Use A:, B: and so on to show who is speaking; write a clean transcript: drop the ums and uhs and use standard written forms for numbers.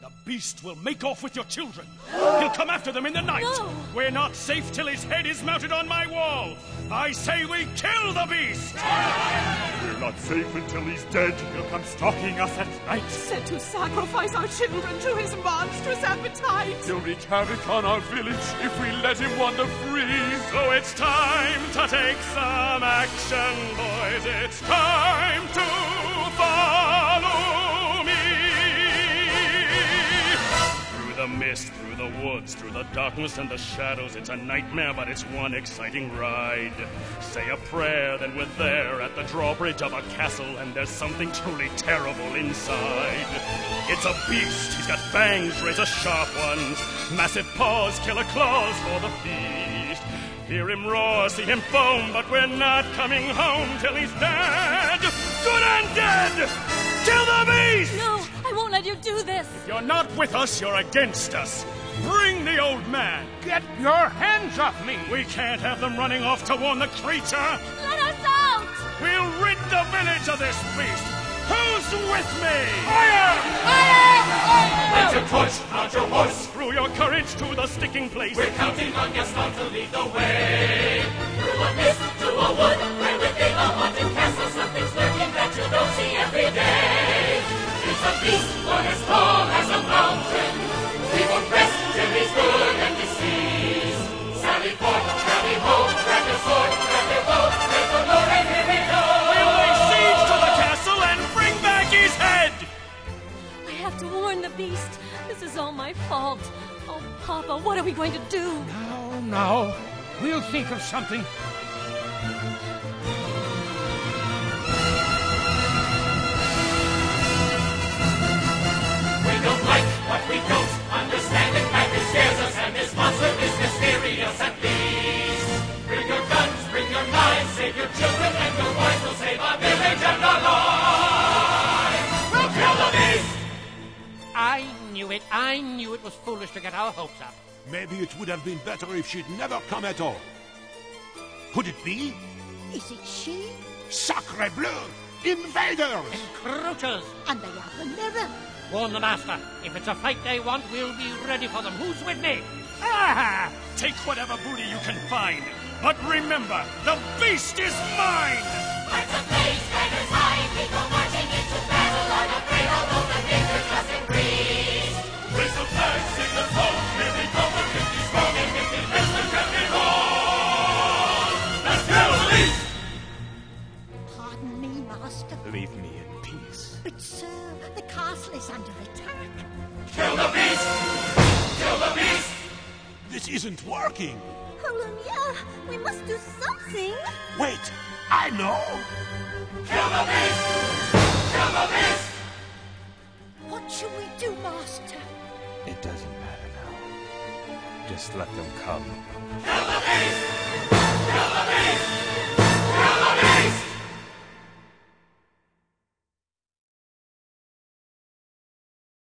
A: The beast will make off with your children. He'll come after them in the night.
B: No.
A: We're not safe till his head is mounted on my wall. I say we kill the beast.
C: We're not safe until he's dead. He'll come stalking us at night.
D: Said to sacrifice our children to his monstrous appetite.
C: He'll wreak havoc on our village if we let him wander free.
A: So it's time to take some action, boys. It's time to follow me. Through the mist, through the woods, through the darkness and the shadows. It's a nightmare, but it's one exciting ride. Say a prayer, then we're there at the drawbridge of a castle, and there's something truly terrible inside. It's a beast. He's got fangs, razor-sharp ones, massive paws, killer claws for the feast. Hear him roar, see him foam, but we're not coming home till he's dead. Good and dead! Kill the beast!
B: No, I won't let you do this.
A: If you're not with us, you're against us. Bring the old man.
E: Get your hands off me!
A: We can't have them running off to warn the creature.
B: Let us out!
A: We'll rid the village of this beast. Who's with me?
E: Fire!
F: Light your torch, mount your horse.
A: Through your courage to the sticking place.
F: We're counting on Gaston to lead the way. Through a mist, to a wood, where within a haunted castle something's lurking that you don't see every day. It's a beast, one as tall as a mountain. We won't rest till he's good and deceased. Sally forth, rally home, grab your sword, grab your bow, praise the Lord, and here we go.
A: We'll lay siege to the castle and bring back his head.
B: I have to warn the beast. This is all my fault. Oh, Papa, what are we going to do?
E: Now, we'll think of something.
F: We don't like what we don't understand. It madly scares us, and this monster is mysterious at least. Bring your guns, bring your knives, save your children and your wives. We'll save our village and our lives. We'll kill the beast!
E: I knew it was foolish to get our hopes up.
G: Maybe it would have been better if she'd never come at all. Could it be?
H: Is it she?
G: Sacre bleu! Invaders!
E: Encroachers!
H: And they have the mirror.
E: Warn the master. If it's a fight they want, we'll be ready for them. Who's with me? Ah!
A: Take whatever booty you can find. But remember, the beast is mine!
F: Lights a blaze, banners high, people marching into battle, unafraid, although the danger doesn't increase. Raise the flag, sing the song, here we come, we're 50 strong, and 50 best, the champion on! Let's kill the beast!
H: Pardon me, Master.
C: Leave me in peace.
H: But, sir, the castle is under attack.
F: Kill the beast! Kill the beast!
G: This isn't working.
B: Hallelujah! We must do something.
G: Wait, I know.
F: Kill the beast! Kill the beast!
H: What shall we do, Master?
C: It doesn't matter now. Just let them come.
F: Kill the beast! Kill